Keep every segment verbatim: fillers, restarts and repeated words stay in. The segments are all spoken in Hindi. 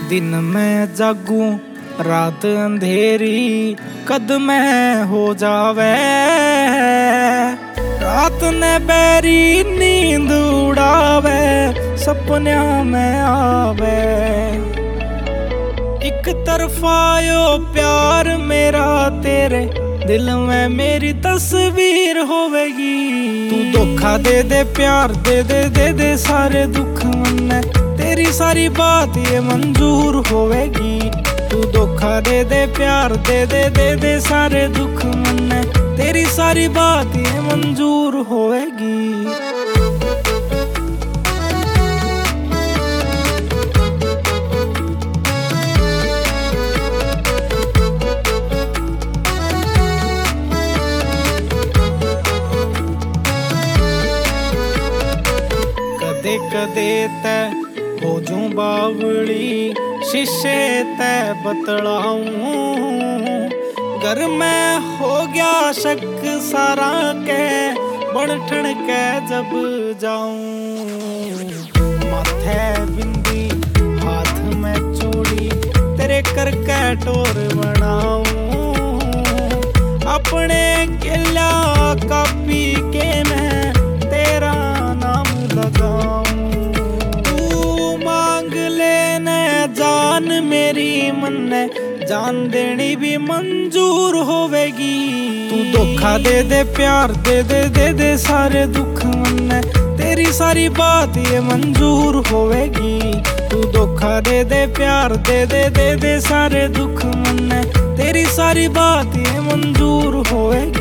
दिन में जागूं रात अंधेरी, कद में हो जावे रात ने बैरी नींद उड़ावे, सपना में आवे। एक तरफा यो प्यार मेरा तेरे दिल में मेरी तस्वीर होवेगी। तू धोखा दे दे प्यार दे दे दे दे सारे दुख मन्ने, तेरी सारी बात ये मंजूर होवेगी। तू धोखा दे दे प्यार दे दे दे दे सारे दुख मन्ने, तेरी सारी बात ये मंजूर होवेगी। कदे कदे तै हो जूं बावली, शीशे तै बतलाऊं। घर में हो गया शक सारा के, बन ठन के जब जाऊं। माथे बिंदी हाथ में चूड़ी, तेरे कर के टोर बनाऊं। अपने गिला कापी के मैं तेरा नाम लगाऊं। जान मेरी मन्ने जान देनी भी मंजूर होवेगी। तू धोखा दे दे प्यार दे दे दे दे सारे दुख मन्ने, तेरी सारी बात ये मंजूर होवेगी। तू धोखा दे दे प्यार दे दे दे दे सारे दुख मन्ने, तेरी सारी बात ये मंजूर होवेगी।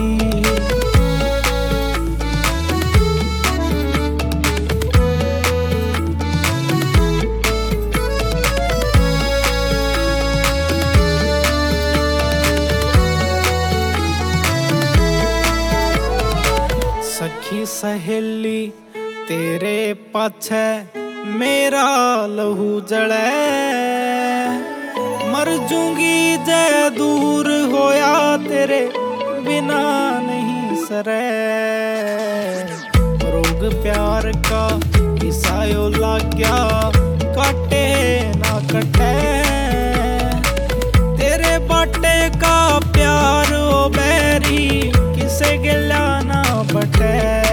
सखी सहेली तेरे पाछे मेरा लहू जले, मर जूंगी जे दूर होया तेरे बिना नहीं सरे। रोग प्यार का किसायो लाग गया, काटे ना कटे तेरे बाटे का प्यार ओ बैरी, किसे गिला ना बटे।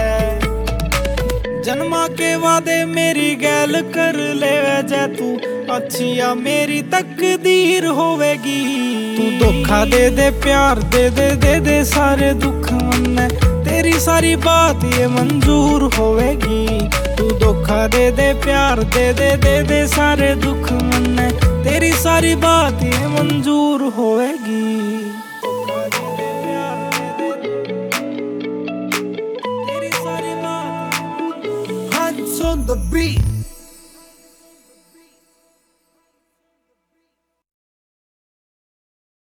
जन्मा के वादे मेरी गैल कर ले जे तू, अच्छिया मेरी तकदीर होवेगी। तू धोखा दे दे प्यार दे दे दे दे सारे दुख मन्ने, तेरी सारी बात ये मंजूर होवेगी। तू धोखा दे दे प्यार दे दे दे दे सारे दुख मन्ने, तेरी सारी बात ये मंजूर होवेगी। On the beat.